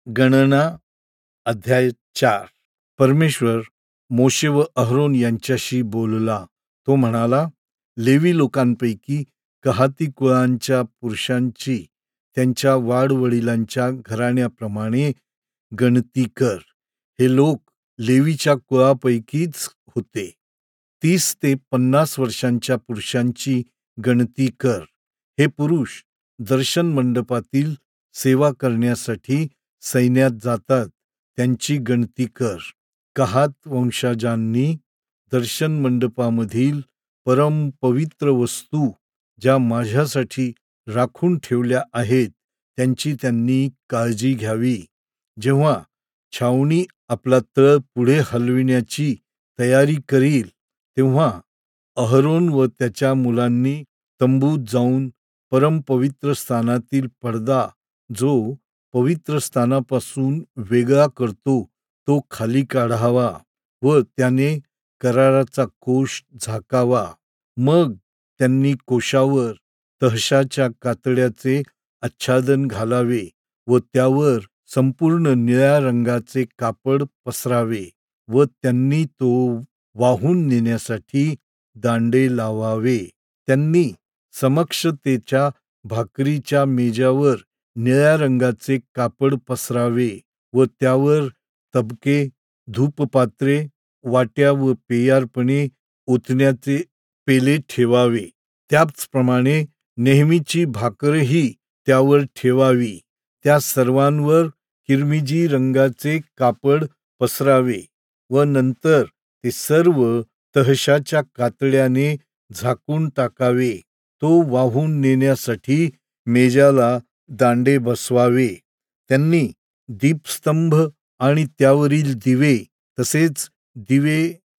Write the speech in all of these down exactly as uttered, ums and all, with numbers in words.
गणना अध्याय चार. परमेश्वर मोशे व अहरोन यांच्याशी बोलला. तो म्हणाला, लेवी लोकांपैकी कहाती कुळांच्या पुरुषांची त्यांच्या वाडवडिलांच्या घराण्याप्रमाणे गणती कर. हे लोक लेवीच्या कुळापैकीच होते. तीस ते पन्नास वर्षांच्या पुरुषांची गणती कर. हे पुरुष दर्शन मंडपातील सेवा करण्यासाठी सैन्यात जातात, त्यांची गणती कर. कहात वंशजांनी दर्शन मंडपामधील परम पवित्र वस्तू ज्या माझ्यासाठी राखून ठेवल्या आहेत, त्यांची त्यांनी काळजी घ्यावी. जेव्हा छावणी आपला तळ पुढे हलविण्याची तयारी करील, तेव्हा अहरोन व त्याच्या मुलांनी तंबूत जाऊन परमपवित्र स्थानातील पडदा, जो पवित्र स्थानापासून वेगळा करतो, तो खाली काढावा व त्याने कराराचा कोष झाकावा. मग त्यांनी कोशावर तहशाच्या कातड्याचे आच्छादन घालावे व त्यावर संपूर्ण निळ्या रंगाचे कापड पसरावे व त्यांनी तो वाहून नेण्यासाठी दांडे लावावे. त्यांनी समक्षतेच्या भाकरीच्या मेजावर निळ्या रंगाचे कापड पसरावे व त्यावर तबके, धूपपात्रे, वाट्या व पेयार्पणे ओतण्याचे पेले ठेवावे. त्याचप्रमाणे नेहमीची भाकरही त्यावर ठेवावी. त्या सर्वांवर किरमिजी रंगाचे कापड पसरावे व नंतर ते सर्व तहशाच्या कातड्याने झाकून टाकावे. तो वाहून नेण्यासाठी मेजाला दांडे बसवावे. त्यांनी दीपस्तंभ आणि त्यावरील दिवे, तसेच दिवे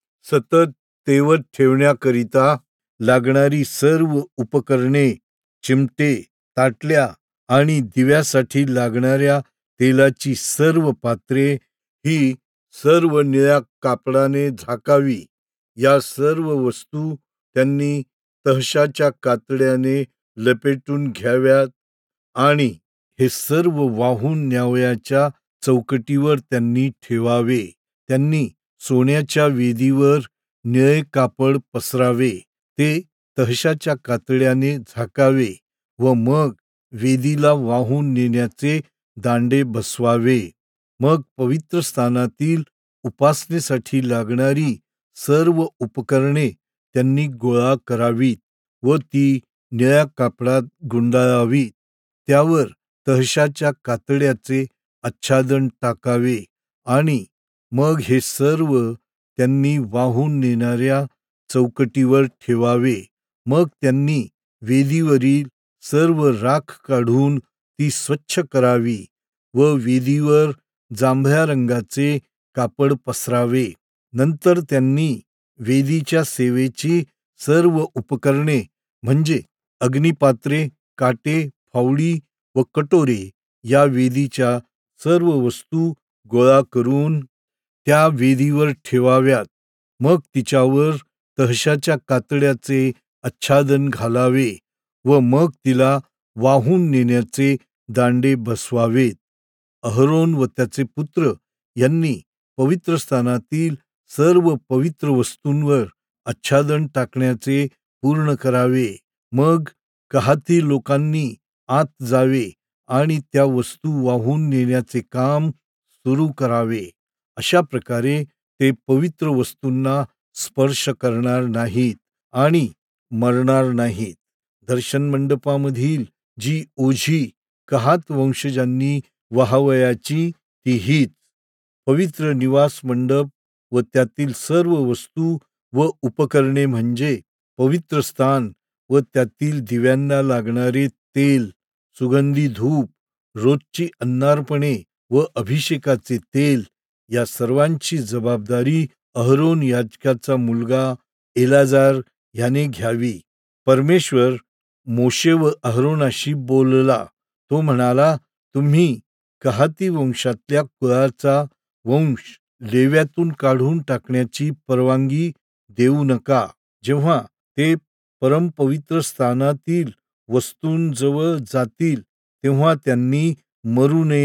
सतत तेवत ठेवण्याकरिता लागणारी सर्व उपकरणे, चिमटे, ताटल्या आणि दिव्यासाठी लागणाऱ्या तेलाची सर्व पात्रे ही सर्व निळ्या कापडाने झाकावी. या सर्व वस्तू त्यांनी तहशाच्या कातड्याने लपेटून घ्याव्यात आणि हे सर्व वाहून न्यावयाच्या चौकटीवर त्यांनी ठेवावे. त्यांनी सोन्याच्या वेदीवर निळे कापड पसरावे, ते तहशाच्या कातड्याने झाकावे व मग वेदीला वाहून नेण्याचे दांडे बसवावे. मग पवित्र स्थानातील उपासनेसाठी लागणारी सर्व उपकरणे त्यांनी गोळा करावीत व ती निळ्या कापडात गुंडाळावीत. त्यावर तहशाच्या कातड्याचे आच्छादन टाकावे आणि मग हे सर्व त्यांनी वाहून नेणाऱ्या चौकटीवर ठेवावे. मग त्यांनी वेदीवरील सर्व राख काढून ती स्वच्छ करावी व वेदीवर जांभळ्या रंगाचे कापड पसरावे. नंतर त्यांनी वेदीच्या सेवेची सर्व उपकरणे म्हणजे अग्निपात्रे, काटे, फावडी व कटोरे या वेदीच्या सर्व वस्तू गोळा करून त्या वेदीवर ठेवाव्यात. मग तिच्यावर तहशाच्या कातड्याचे आच्छादन घालावे व मग तिला वाहून नेण्याचे दांडे बसवावेत. अहरोन व त्याचे पुत्र यांनी पवित्र स्थानातील सर्व पवित्र वस्तूंवर आच्छादन टाकण्याचे पूर्ण करावे. मग कहाती लोकांनी आत जावे आणि त्या वस्तू वाहून नेण्याचे काम सुरू करावे. अशा प्रकारे ते पवित्र वस्तूंना स्पर्श करणार नाहीत आणि मरणार नाहीत. दर्शन मंडपामधील जी ओझी कहात वंशजांनी वाहावयाची ती हीच: पवित्र निवास मंडप व त्यातील सर्व वस्तू व उपकरणे, म्हणजे पवित्र स्थान व त्यातील दिव्यांना लागणारे तेल, सुगंधी धूप, रोजची अन्नार्पणे व अभिषेकाचे तेल, या सर्वांची जबाबदारी अहरोन याजकाचा मुलगा एलाजार ह्याने घ्यावी. परमेश्वर मोशे व अहरोनाशी बोलला. तो म्हणाला, तुम्ही कहाती वंशातल्या कुळाचा वंश लेव्यातून काढून टाकण्याची परवानगी देऊ नका. जेव्हा ते परमपवित्र स्थानातील वस्तूंजवळ जातील, तेव्हा त्यांनी मरू नये.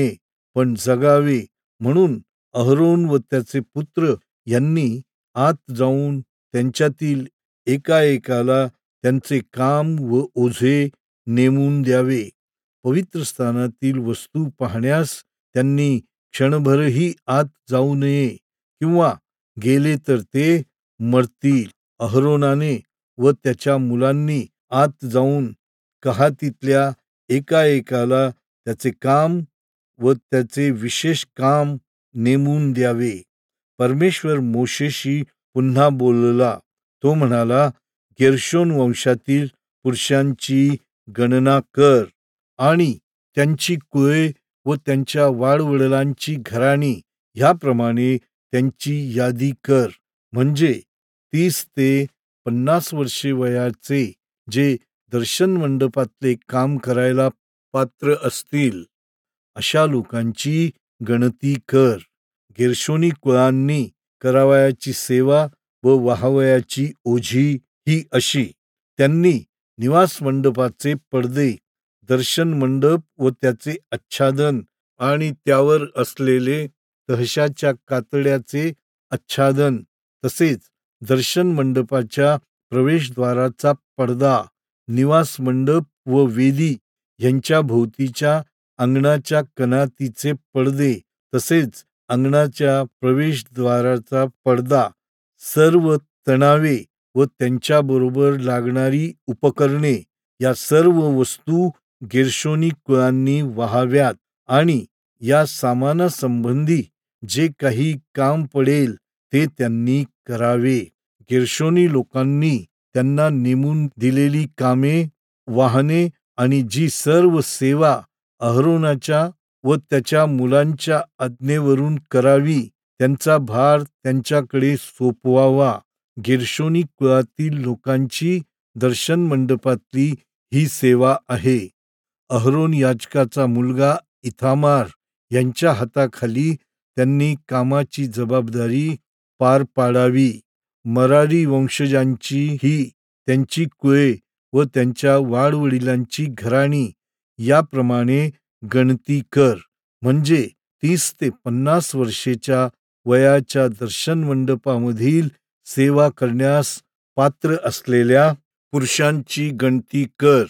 पण जगावे म्हणून अहरोन व त्याचे पुत्र यांनी आत जाऊन त्यांच्यातील एका एकाला त्यांचे काम व ओझे नेमून द्यावे. पवित्र स्थानातील वस्तू पाहण्यास त्यांनी क्षणभरही आत जाऊ नये, किंवा गेले तर ते मरतील. अहरोनाने व त्याच्या मुलांनी आत जाऊन कहातीतल्या एका एकाला त्याचे काम व त्याचे विशेष काम नेमून द्यावे. परमेश्वर मोशेशी पुन्हा बोलला. तो म्हणाला, गेर्शोन वंशातील पुरुषांची गणना कर आणि त्यांची कुळे व त्यांच्या वाडवडिलांची घराणी ह्याप्रमाणे त्यांची यादी कर. म्हणजे तीस ते पन्नास वर्षे वयाचे जे दर्शन मंडपातले काम करायला पात्र असतील अशा लोकांची गणती कर. गेर्शोनी कुळांनी करावयाची सेवा व वाहावयाची ओझी ही अशी: त्यांनी निवास मंडपाचे पडदे, दर्शन मंडप व त्याचे आच्छादन आणि त्यावर असलेले तहशाच्या कातड्याचे आच्छादन, तसेच दर्शन मंडपाच्या प्रवेशद्वाराचा पडदा, निवास मंडप व वेदी यांच्या भोवतीच्या अंगणाच्या कनातीचे पडदे, तसेच अंगणाच्या प्रवेशद्वाराचा पडदा, सर्व तणावे व त्यांच्याबरोबर लागणारी उपकरणे या सर्व वस्तू गेर्शोनी कुळांनी वाहाव्यात आणि या सामानासंबंधी जे काही काम पडेल ते त्यांनी करावे. गेर्शोनी लोकांनी त्यांना नेमून दिलेली कामे, वाहने आणि जी सर्व सेवा अहरोनाच्या व त्याच्या मुलांच्या आज्ञेवरून करावी त्यांचा भार त्यांच्याकडे सोपवावा. गेर्शोनी कुळातील लोकांची दर्शन मंडपातली ही सेवा आहे. अहरोन याजकाचा मुलगा इथामार यांच्या हाताखाली त्यांनी कामाची जबाबदारी पार पाडावी. मरारी वंशजांची ही त्यांची कुळे व त्यांच्या वाडवडिलांची घराणी याप्रमाणे गणती कर. म्हणजे तीस ते पन्नास वर्षेच्या वयाच्या दर्शन मंडपामधील सेवा करण्यास पात्र असलेल्या पुरुषांची गणती कर.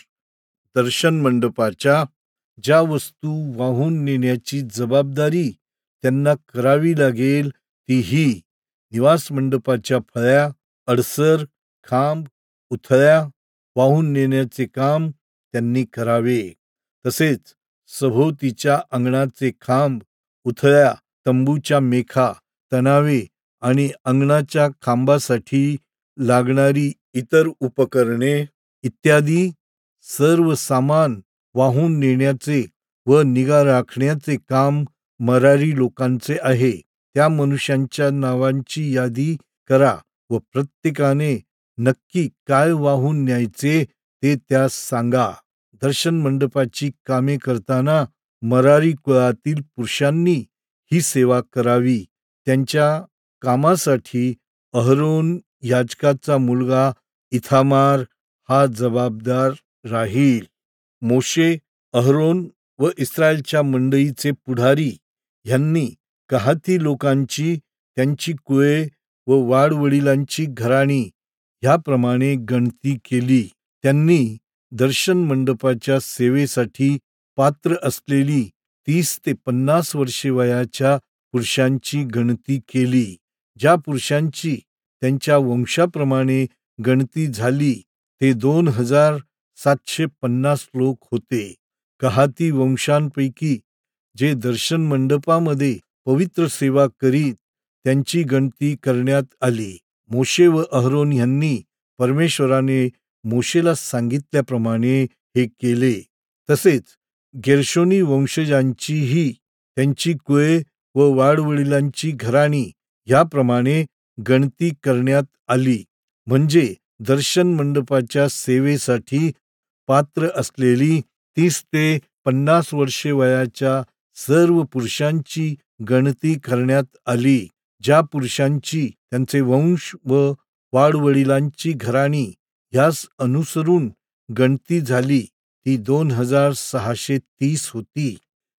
दर्शन मंडपाच्या ज्या वस्तू वाहून नेण्याची जबाबदारी त्यांना करावी लागेल ती ही: निवास मंडपाच्या फळ्या, अडसर, खांब, उथळ्या वाहून नेण्याचे काम त्यांनी करावे. तसेच सभोवतीच्या अंगणाचे खांब, उथळ्या, तंबूच्या मेखा, तणावे आणि अंगणाच्या खांबासाठी लागणारी इतर उपकरणे इत्यादी सर्व सामान वाहून नेण्याचे व निगा राखण्याचे काम मरारी लोकांचे आहे. त्या मनुष्यांच्या नावांची यादी करा व प्रत्येकाने नक्की काय वाहून न्यायचे ते त्यास सांगा. दर्शन मंडपाची कामे करताना मरारी कुळातील पुरुषांनी ही सेवा करावी. त्यांच्या कामासाठी अहरोन याजकाचा मुलगा इथामार हा जबाबदार राहील. मोशे, अहरोन व इस्रायलच्या मंडळीचे पुढारी ह्यांनी कहाती लोकांची त्यांची कुळे व वाडवडिलांची घराणी ह्याप्रमाणे गणती केली. त्यांनी दर्शन मंडपाच्या सेवेसाठी पात्र असलेली तीस ते पन्नास वर्षे वयाच्या पुरुषांची गणती केली. ज्या पुरुषांची त्यांच्या वंशाप्रमाणे गणती झाली ते दोन हजार सातशे पन्नास लोक होते. कहाती वंशांपैकी जे दर्शन मंडपामध्ये पवित्र सेवा करीत त्यांची गणती करण्यात आली. मोशे व अहरोन यांनी परमेश्वराने मोशेला सांगितल्याप्रमाणे हे केले. तसेच गेर्शोनी वंशजांचीही त्यांची कुळे व वाडवडिलांची घराणी ह्याप्रमाणे गणती करण्यात आली. म्हणजे दर्शन मंडपाच्या सेवेसाठी पात्र असलेली तीस ते पन्नास वर्षे वयाच्या सर्व पुरुषांची गणती करण्यात आली. ज्या पुरुषांची त्यांचे वंश व वाडवडिलांची घराणी ह्यास अनुसरून गणती झाली ती दोन हजार सहाशे तीस होती.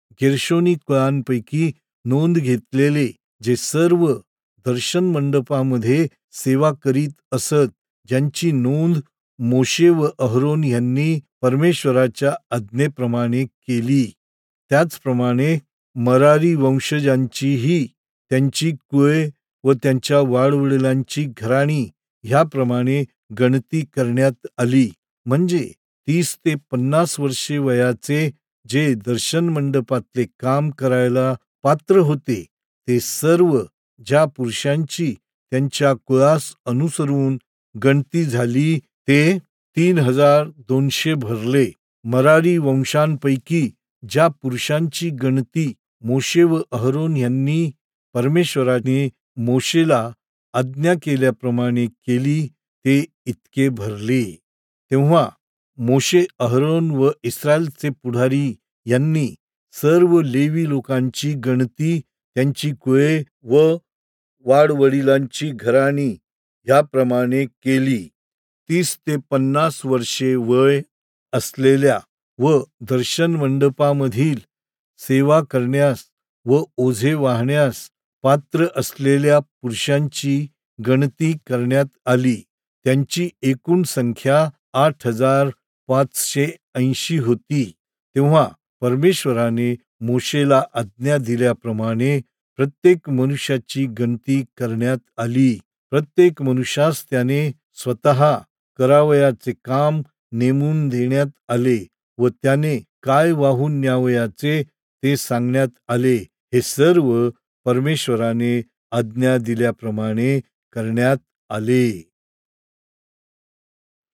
गेर्शोनी कुळांपैकी नोंद घेतलेले जे सर्व दर्शन मंडपामध्ये सेवा करीत असत, ज्यांची नोंद मोशे व अहरोन यांनी परमेश्वराच्या आज्ञेप्रमाणे केली, त्याचप्रमाणे मरारी वंशजांचीही त्यांची कुळे व त्यांच्या वाडवडिलांची घराणी ह्याप्रमाणे गणती करण्यात आली. म्हणजे तीस ते पन्नास वर्षे वयाचे जे दर्शन मंडपातले काम करायला पात्र होते, ते सर्व ज्या पुरुषांची त्यांच्या कुळास अनुसरून गणती झाली ते तीन हजार दोनशे भरले. मरारी वंशांपैकी ज्या पुरुषांची गणती मोशे व अहरोन यांनी परमेश्वराने मोशेला आज्ञा केल्याप्रमाणे केली, ते इतके भरले. तेव्हा मोशे, अहरोन व इस्रायलचे पुढारी यांनी सर्व लेवी लोकांची गणती त्यांची कुळे व वाडवडिलांची घराणी ह्याप्रमाणे केली. तीस ते पन्नास वर्षे वय असलेल्या व दर्शन मंडपामधील सेवा करण्यास व ओझे वाहण्यास पात्र असलेल्या पुरुषांची गणती करण्यात आली. त्यांची एकूण संख्या आठ हजार पाचशे ऐंशी होती. तेव्हा परमेश्वराने मोशेला आज्ञा दिल्याप्रमाणे प्रत्येक मनुष्याची गणती करण्यात आली. प्रत्येक मनुष्यास त्याने स्वतः करावयाचे काम नेमून देण्यात आले व त्याने काय वाहून न्यावयाचे ते सांगण्यात आले. हे सर्व परमेश्वराने आज्ञा दिल्याप्रमाणे करण्यात आले.